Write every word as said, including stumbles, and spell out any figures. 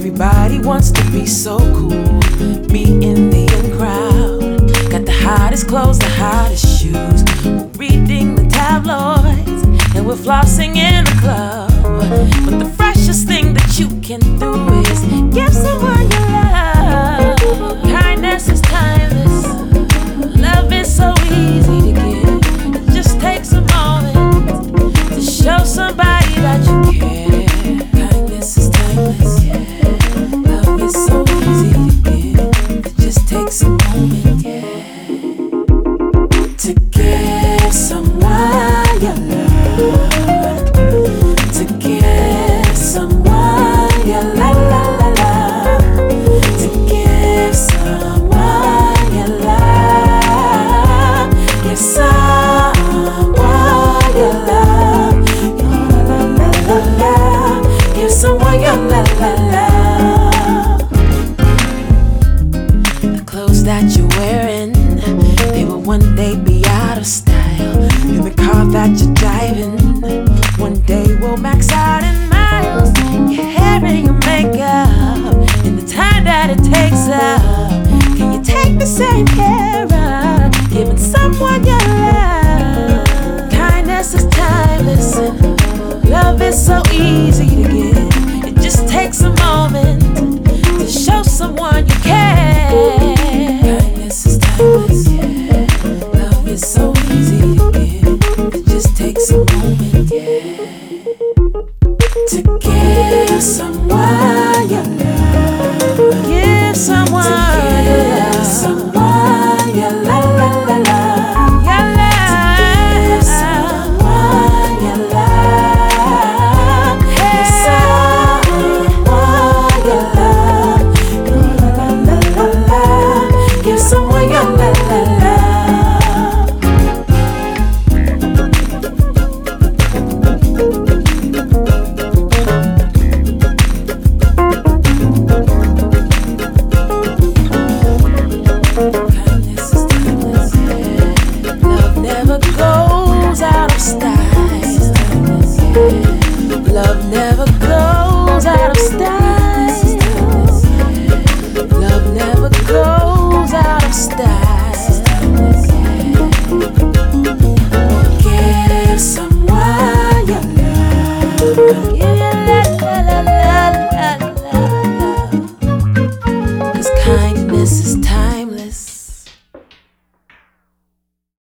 Everybody wants to be so cool. Me in the in crowd, got the hottest clothes, the hottest shoes. We're reading the tabloids and we're flossing in the club. But the freshest thing that you can do is give someone your love. Kindness is timeless. Love is so easy to give. It just takes a moment to show somebody that you care. Kindness is timeless. Love is so easy to give. It just takes a moment, yeah, to give someone your love. To give someone your la la la la. To give someone your love. Give someone your love. Your la la la la. Give someone your la la la. The clothes that you're wearing, they will one day be out of style. In the car that you're driving, one day will max out in miles. Your hair and your makeup, and the time that it takes up. Can you take the same care of giving someone your love? Kindness is timeless, and love is so easy to give. It just takes a moment to show someone you care. Kindness is timeless, yeah. Love is so easy to give. It just takes a moment, yeah, to give someone your love. Give someone your love. Someone your la la la la. Your love. To give someone your love. Give someone your love. Your la la la la la. Give someone your la la la. Kindness is timeless, yeah. Love never goes out of style. Love never